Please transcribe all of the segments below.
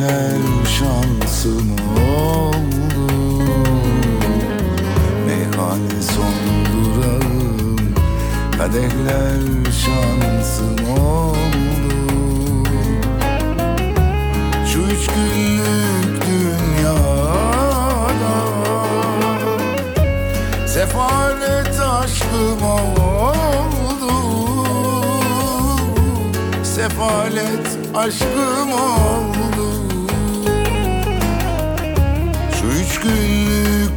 Kadehler şansım oldu, meyhane son durağım. Kadehler şansım oldu. Şu üç günlük dünyada sefalet aşkım oldu. Sefalet aşkım oldu. Şu üç günlük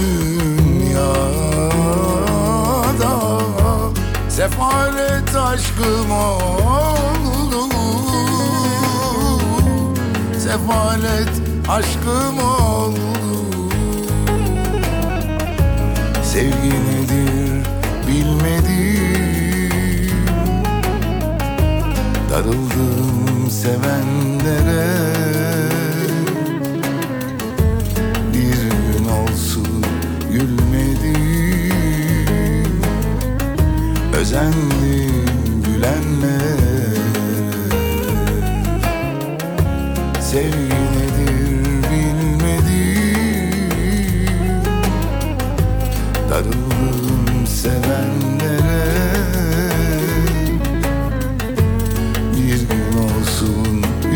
dünyada sefalet aşkım oldu. Sefalet aşkım oldu. Sevgi nedir bilmedim, darıldım sevenlere. Bir gün olsun gülmedim, özendim gülenlere. Sevgi nedir bilmedim, darıldım sevenlere. Bir gün olsun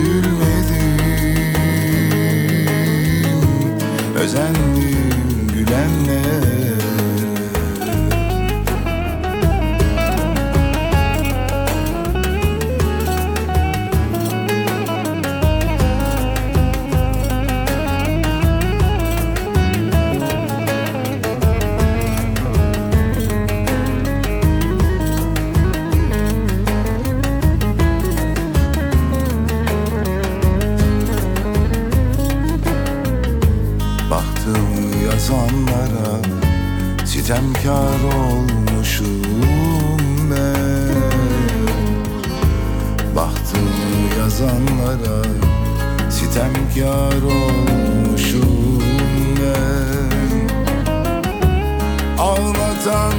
gülmedim, özendim gülenlere. Bahtımı yazanlara sitemkar olmuşum ben. Bahtımı yazanlara sitemkar olmuşum ben. Ağlatan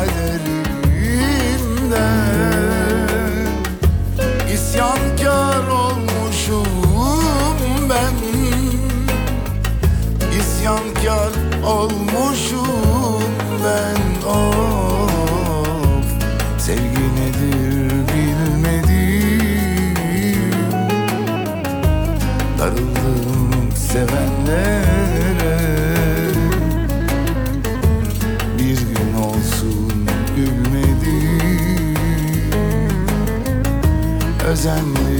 kaderimden isyankar olmuşum ben. İsyankar olmuşum ben, of. Sevgi nedir bilmedim, darıldım sevenlere. Bir gün olsun gülmedim, özendim